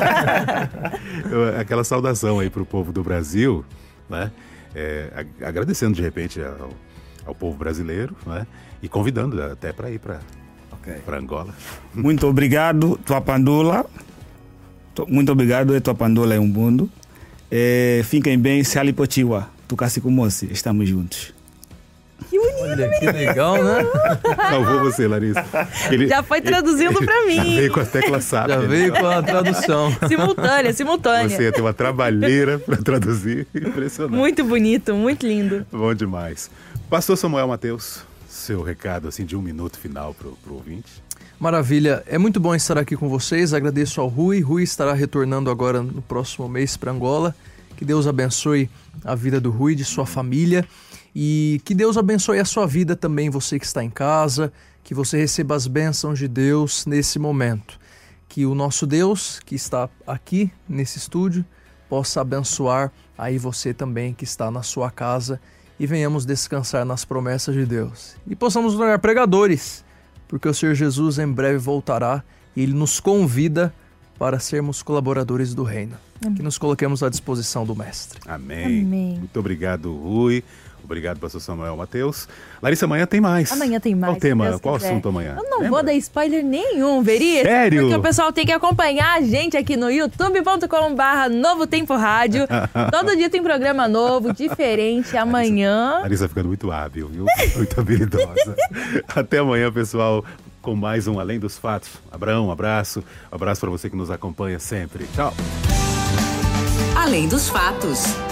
Aquela saudação aí pro povo do Brasil, né? É, agradecendo de repente ao, ao povo brasileiro, né? E convidando até para ir para okay. para Angola. Muito obrigado, tua pandula. Muito obrigado, e tua pandula é um mundo. É, fiquem bem, se alipotiwa, tucasicumossi, estamos juntos. Que bonito, olha, que legal, né? Salvou você, Larissa. Ele, já foi traduzindo para mim. Já veio com as teclas SAP. Já veio com a tradução. Simultânea, simultânea. Você ia ter uma trabalheira para traduzir. Impressionante. Muito bonito, muito lindo. Bom demais. Pastor Samuel Mateus, seu recado assim de um minuto final para o ouvinte. Maravilha, é muito bom estar aqui com vocês, agradeço ao Rui, Rui estará retornando agora no próximo mês para Angola, que Deus abençoe a vida do Rui, de sua família, e que Deus abençoe a sua vida também, você que está em casa, que você receba as bênçãos de Deus nesse momento, que o nosso Deus, que está aqui nesse estúdio, possa abençoar aí você também que está na sua casa e venhamos descansar nas promessas de Deus e possamos nos tornar pregadores, porque o Senhor Jesus em breve voltará e Ele nos convida para sermos colaboradores do reino. Amém. Que nos coloquemos à disposição do Mestre. Amém. Amém. Muito obrigado, Rui. Obrigado, pastor Samuel Mateus. Larissa, amanhã tem mais. Amanhã tem mais. Qual tema? Deus Qual quiser. assunto amanhã? Eu não Lembra? vou dar spoiler nenhum, Veri. Sério? Porque o pessoal tem que acompanhar a gente aqui no youtube ponto com barra Novo Tempo Rádio. Todo dia tem programa novo, diferente. Amanhã... Larissa ficando muito hábil, viu? Muito habilidosa. Até amanhã, pessoal, com mais um Além dos Fatos. Abraão, um abraço. Um abraço para você que nos acompanha sempre. Tchau. Além dos Fatos.